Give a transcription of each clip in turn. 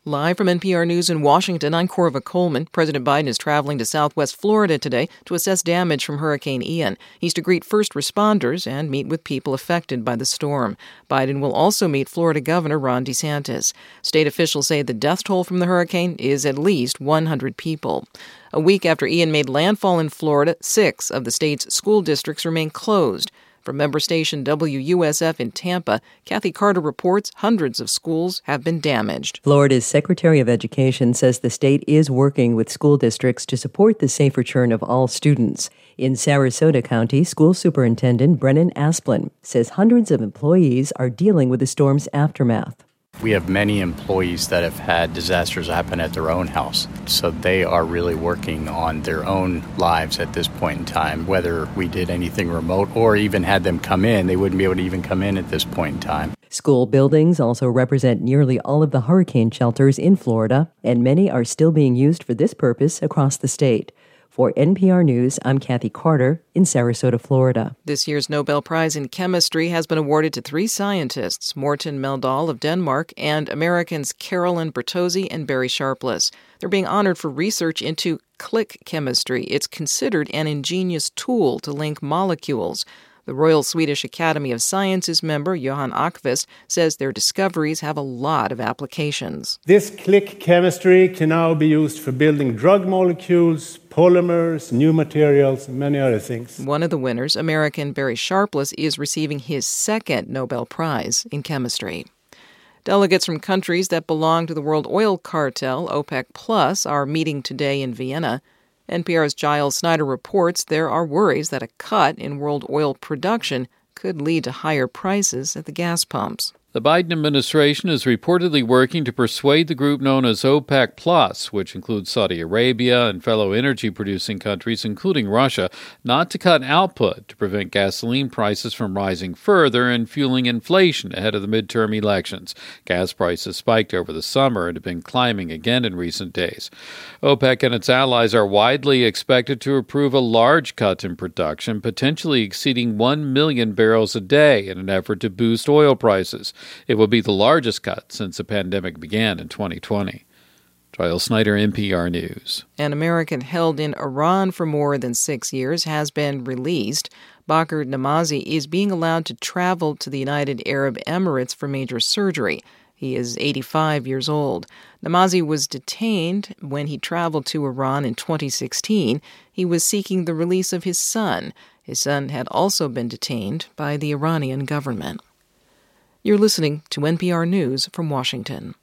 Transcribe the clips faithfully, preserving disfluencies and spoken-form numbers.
Live from N P R News in Washington, I'm Corva Coleman. President Biden is traveling to Southwest Florida today to assess damage from Hurricane Ian. He's to greet first responders and meet with people affected by the storm. Biden will also meet Florida Governor Ron DeSantis. State officials say the death toll from the hurricane is at least one hundred people. A week after Ian made landfall in Florida, six of the state's school districts remain closed. From member station W U S F in Tampa, Kathy Carter reports hundreds of schools have been damaged. Florida's Secretary of Education says the state is working with school districts to support the safe return of all students. In Sarasota County, School Superintendent Brennan Asplin says hundreds of employees are dealing with the storm's aftermath. We have many employees that have had disasters happen at their own house, so they are really working on their own lives at this point in time. Whether we did anything remote or even had them come in, they wouldn't be able to even come in at this point in time. School buildings also represent nearly all of the hurricane shelters in Florida, and many are still being used for this purpose across the state. For N P R News, I'm Kathy Carter in Sarasota, Florida. This year's Nobel Prize in Chemistry has been awarded to three scientists, Morten Meldal of Denmark and Americans Carolyn Bertozzi and Barry Sharpless. They're being honored for research into click chemistry. It's considered an ingenious tool to link molecules. The Royal Swedish Academy of Sciences member Johan Akvist says their discoveries have a lot of applications. This click chemistry can now be used for building drug molecules, polymers, new materials, and many other things. One of the winners, American Barry Sharpless, is receiving his second Nobel Prize in chemistry. Delegates from countries that belong to the world oil cartel, OPEC Plus, are meeting today in Vienna. N P R's Giles Snyder reports there are worries that a cut in world oil production could lead to higher prices at the gas pumps. The Biden administration is reportedly working to persuade the group known as OPEC Plus, which includes Saudi Arabia and fellow energy-producing countries, including Russia, not to cut output to prevent gasoline prices from rising further and fueling inflation ahead of the midterm elections. Gas prices spiked over the summer and have been climbing again in recent days. OPEC and its allies are widely expected to approve a large cut in production, potentially exceeding one million barrels a day in an effort to boost oil prices. It will be the largest cut since the pandemic began in twenty twenty. Giles Snyder, N P R News. An American held in Iran for more than six years has been released. Bakr Namazi is being allowed to travel to the United Arab Emirates for major surgery. He is eighty-five years old. Namazi was detained when he traveled to Iran in twenty sixteen. He was seeking the release of his son. His son had also been detained by the Iranian government. You're listening to N P R News from Washington.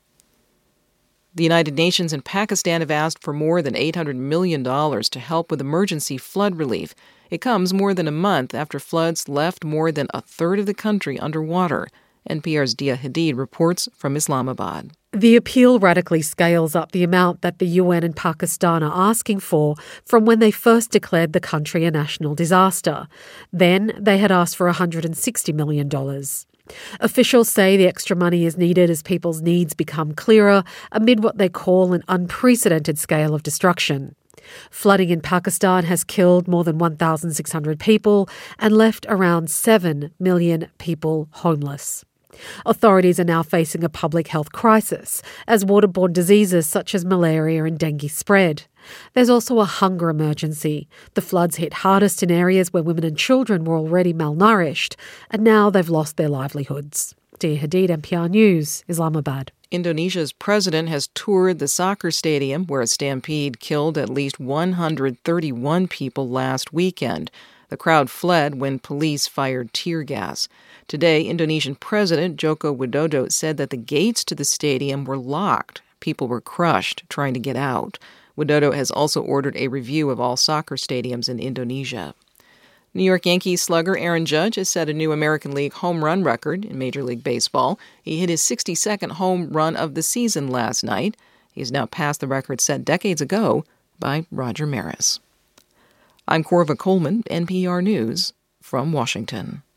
The United Nations and Pakistan have asked for more than eight hundred million dollars to help with emergency flood relief. It comes more than a month after floods left more than a third of the country underwater. N P R's Dia Hadid reports from Islamabad. The appeal radically scales up the amount that the U N and Pakistan are asking for from when they first declared the country a national disaster. Then they had asked for one hundred sixty million dollars. Officials say the extra money is needed as people's needs become clearer amid what they call an unprecedented scale of destruction. Flooding in Pakistan has killed more than one thousand six hundred people and left around seven million people homeless. Authorities are now facing a public health crisis as waterborne diseases such as malaria and dengue spread. There's also a hunger emergency. The floods hit hardest in areas where women and children were already malnourished, and now they've lost their livelihoods. Dia Hadid, N P R News, Islamabad. Indonesia's president has toured the soccer stadium where a stampede killed at least one hundred thirty-one people last weekend. The crowd fled when police fired tear gas. Today, Indonesian President Joko Widodo said that the gates to the stadium were locked. People were crushed trying to get out. Widodo has also ordered a review of all soccer stadiums in Indonesia. New York Yankees slugger Aaron Judge has set a new American League home run record in Major League Baseball. He hit his sixty-second home run of the season last night. He has now passed the record set decades ago by Roger Maris. I'm Corva Coleman, N P R News, from Washington.